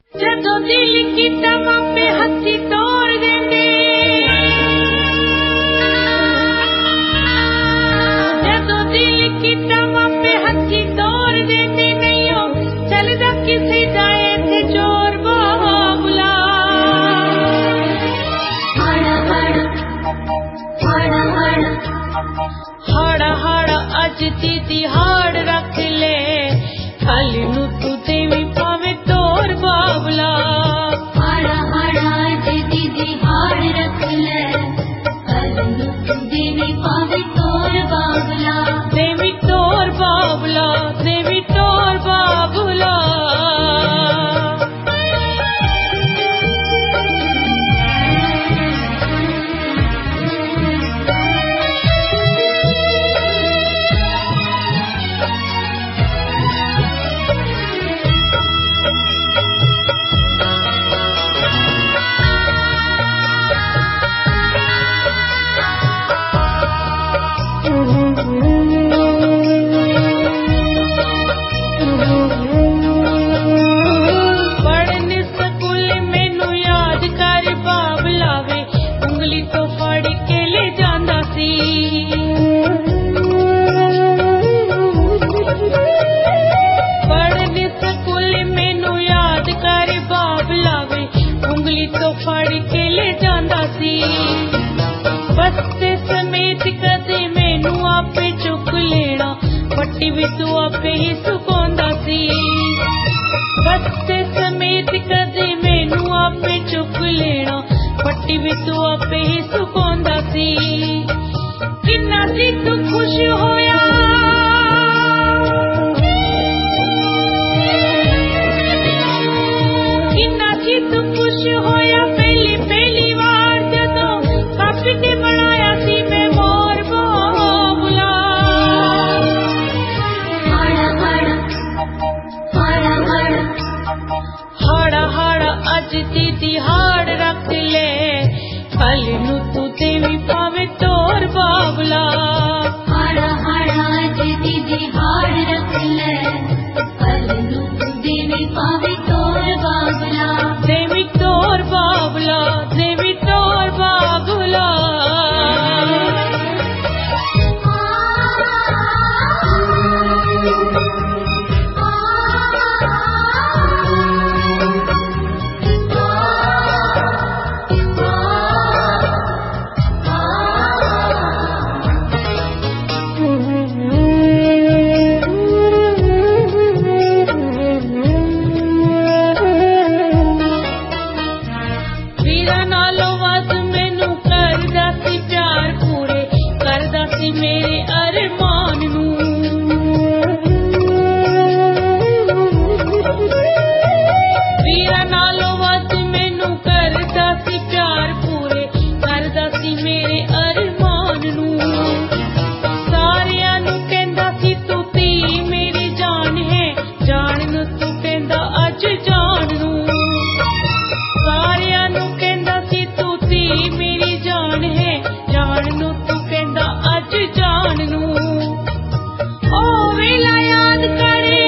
जदों दिल कीता मापे हथी तोड़ देंदे, जदों दिल कीता मापे हथी तोड़ देंदे, नहीं ओ चलदा किसे जाए ते चोर बाबुला। हाड़ा हाड़ा हाड़ा हाड़ा हाड़ा हाड़ा अज दी दिहाड़ रख ले, कल नू तू देवी पावे तोर बाबुला। हाड़ा हाड़ा अज दी दिहाड़ रख ले, कल नू तू देवी पावे तोर बाबुला। देवी तोर बाबुला, देवी तोर बाबुला। बस्ते समेत कदे मैनू आपे चुक लेना, पट्टी भी तू आपे ही सुकांदा सी। बस्ते समेत कदे मैनू आपे चुक लेना, पट्टी भी तू आपे ही सुकांदा सी। किन्ना सी तू खुश होया, किन्ना सी तू खुश होया, पहली पहली बार जदों कापी ते बनाया सी मैं मोर बाबुला। हाड़ा हाड़ा हाड़ा हाड़ा हाड़ा हाड़ा अज दी दिहाड़ रख ले, कल नू तू देवी पावे तोर बाबुला। हाड़ा हाड़ा अज दी दिहाड़ रख ले, कल नू तू देवी पावे तोर बाबुला। देवी तोर बाबुला, देवी तोर बाबुला। वीरा नालों वध मैनू करदा सी प्यार पूरे, करदा सी मेरे अरमान नू। वीरा नालों वध मैनू करदा सी प्यार पूरे, करदा सी मेरे अरमान नू। सारियां नू कहंदा सी तू धी मेरी जान है, जान नू तू कहंदा अज जान नू। सारियां नू कहंदा सी तू धी मेरी जान है, जान नू तू कहंदा अज जान नू। ओ वेला याद करे,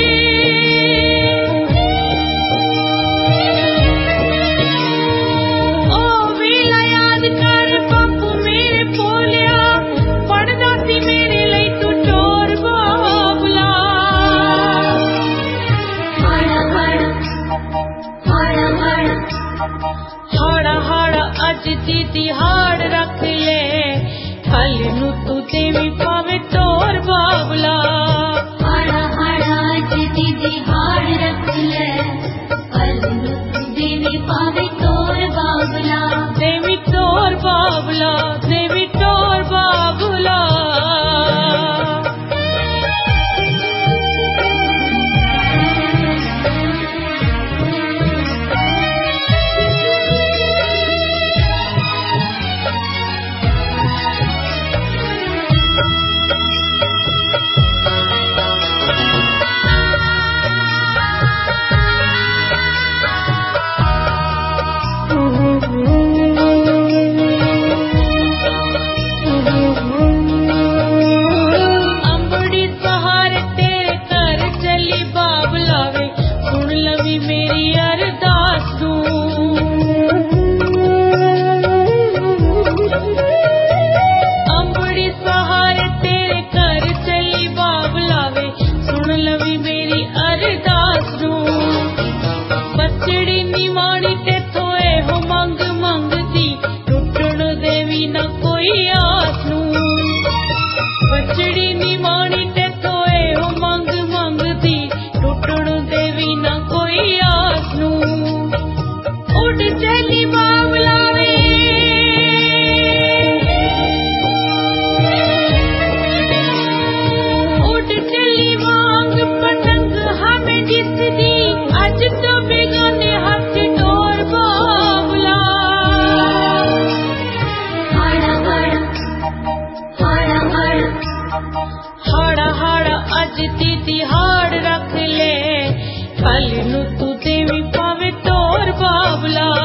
ओ वेला याद कर, बापू मेरे बोलिया पढ़दा सी मेरे लई तू चोर बाबुला। हाड़ा हाड़ा हाड़ा हाड़ा हाड़ा हाड़ा अज दी दिहाड़ रख ले, कल नू तू देवी पावे तोर बाबुला। हाड़ा हाड़ा अज दी दिहाड़ रख ले, कल नू तू देवी पावे तोर बाबुला। देवी तोर बाबुला, देवी तोर बाबुला। ਨੂੰ ਤੂੰ ਦੇਵੀਂ ਪਾਵੇਂ ਤੋਰ ਬਾਬਲਾ